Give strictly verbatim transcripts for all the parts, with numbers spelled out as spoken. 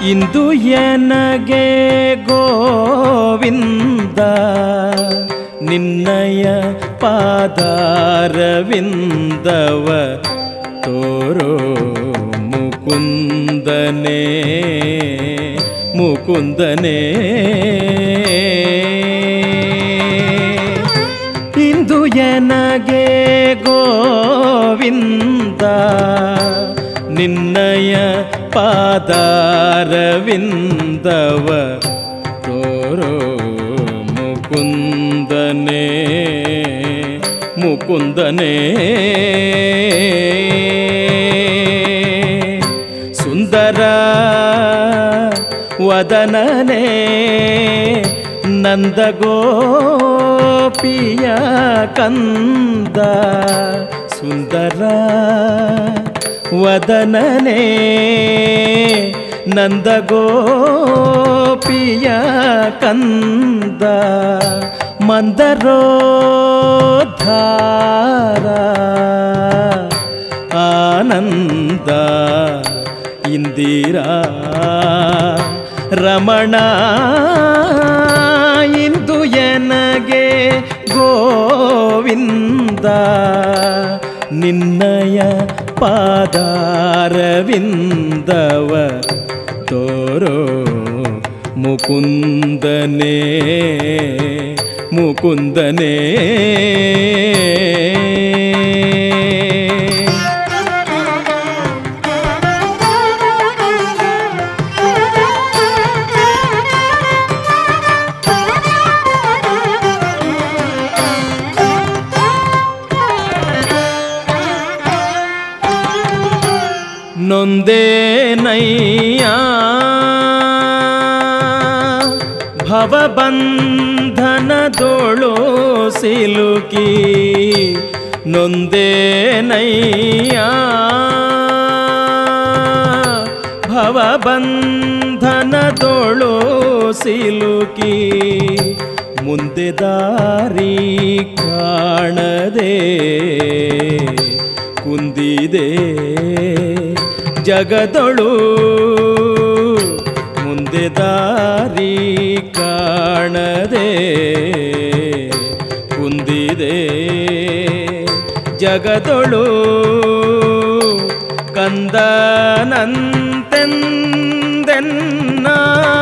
ಇಂದು ಎನಗೆ ಗೋವಿಂದ ನಿನ್ನಯ ಪಾದಾರವಿಂದವ ತೋರೋ ಮುಕುಂದನೇ ಮುಕುಂದನೇ. ಇಂದು ಎನಗೆ ಗೋವಿಂದ ನಿನ್ನಯ ಪಾದಾರವಿಂದವ ತೋರೋ ಮುಕುಂದನೇ ಮುಕುಂದನೇ. ಸುಂದರ ವದನನೇ ನಂದಗೋಪಿಯ ಕಂದ. ಸುಂದರ ವದನನೇ ನಂದಗೋಪಿಯ ಕಂದ. ಮಂದರೋದ್ಧಾರ ಆನಂದ ಇಂದಿರಾ ರಮಣ. ಇಂದು ಎನಗೆ ಗೋವಿಂದ ನಿನ್ನಯ ಪಾದಾರವಿಂದವ ತೋರೋ ಮುಕುಂದನೇ ಮುಕುಂದನೇ. ನೊಂದೇನಯ್ಯ ಭವಬಂಧನದೊಳು ಸಿಲುಕಿ. ನೊಂದೇನಯ್ಯ ಭವಬಂಧನದೊಳು ಸಿಲುಕಿ. ಮುಂದೆ ದಾರಿ ಕಾಣದೆ ಕುಂದಿದೆ ಜಗದೊಳು. ಮುಂದೆ ದಾರಿ ಕಾಣದೆ ಕುಂದಿದೆ ಜಗದೊಳು. ಕಂದನಂತೆಂದೆನ್ನ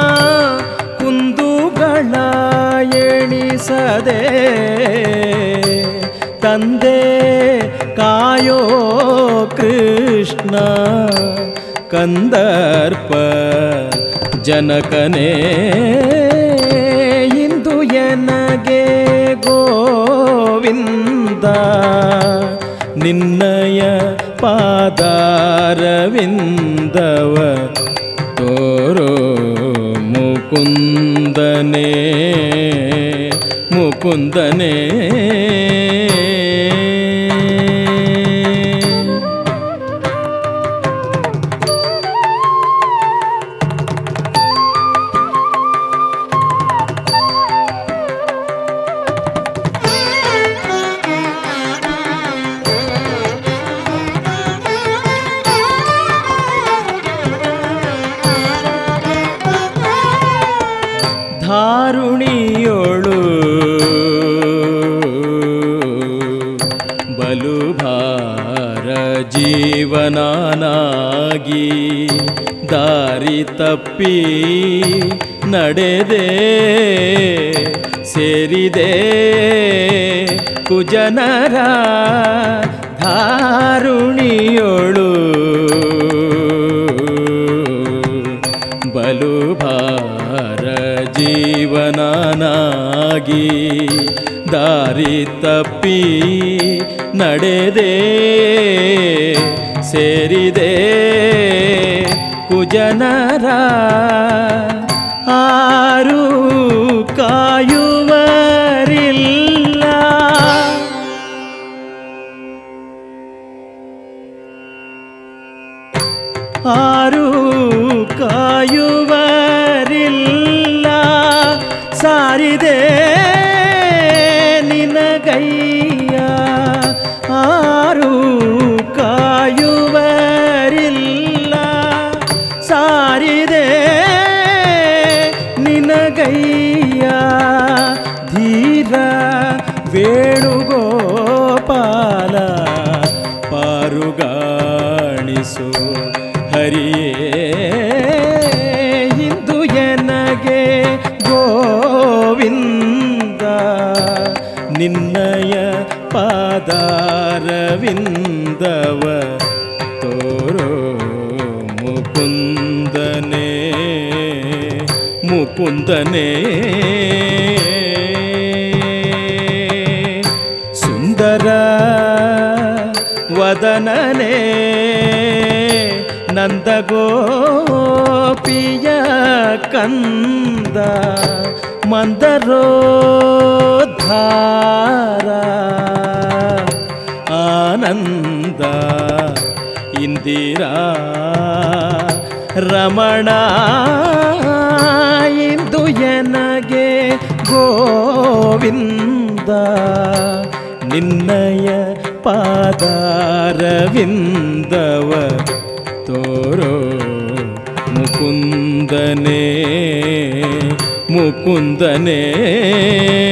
ಕುಂದುಗಳ ಎಣಿಸದೆ ತಂದೆ ಕಾಯೋ ಕೃಷ್ಣ ಕಂದರ್ಪ ಜನಕನೇ. ಇಂದು ಎನಗೆ ಗೋವಿಂದ ನಿನ್ನಯ ಪಾದಾರವಿಂದವ ತೋರೋ ಮುಕುಂದನೇ ಮುಕುಂದನೇ. ಧಾರುಣಿಯೋಳು ಬಲು ಭಾರ ಜೀವನಾನಾಗಿ ದಾರಿ ತಪ್ಪಿ ನಡೆದೆ ಸೇರಿದೆ ಕುಜನರ. ಧಾರುಣಿಯೋಳು ಬಲು ಭಾರ ಜೀವನಾನಾಗಿ ದಾರಿ ತಪ್ಪಿ ನಡೆದೆ ಸೇರಿದೆ ಕುಜನರ. ಆರು ಕಾಯುವರಿಲ್ಲ ಆರು ಕಾಯುವರಿಲ್ಲ ಸಾರಿದೆ ನಿನಗಯ್ಯ. ಆರು ಕಾಯುವರಿಲ್ಲ ಸಾರಿದೆ ವೇಣುಗೋಪಾಲ ಪಾರುಗಾಣಿಸು ಹರಿಯೇ ಇಂದು ಎನಗೆ ಗೋವಿಂದ ನಿನ್ನಯ ಪಾದಾರವಿಂದವ ತೋರೋ ಮುಕುಂದನೇ ಮುಕುಂದನೇ ಸುಂದರ ವದನನೇ ನಂದಗೋಪಿಯ ಕಂದ ಮಂದರೋದ್ಧಾರ ಆನಂದ ಇಂದಿರಾ ರಮಣ ಇಂದು ಎನಗೆ ಗೋವಿಂದ ನಿನ್ನಯ ಪಾದಾರವಿಂದವ ತೋರೋ ಮುಕುಂದನೇ ಮುಕುಂದನೇ